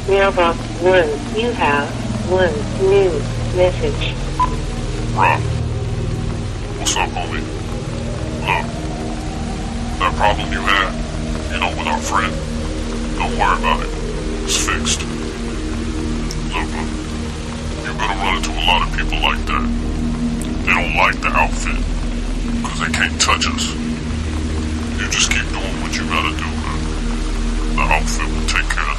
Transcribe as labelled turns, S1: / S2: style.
S1: Mailbox 1, you have one new message.
S2: Rob. What's up, homie? Look, that problem you had, with our friend, don't worry about it. It's fixed. Look, you're gonna run into a lot of people like that. They don't like the outfit, because they can't touch us. You just keep doing what you gotta do, man. The outfit will take care of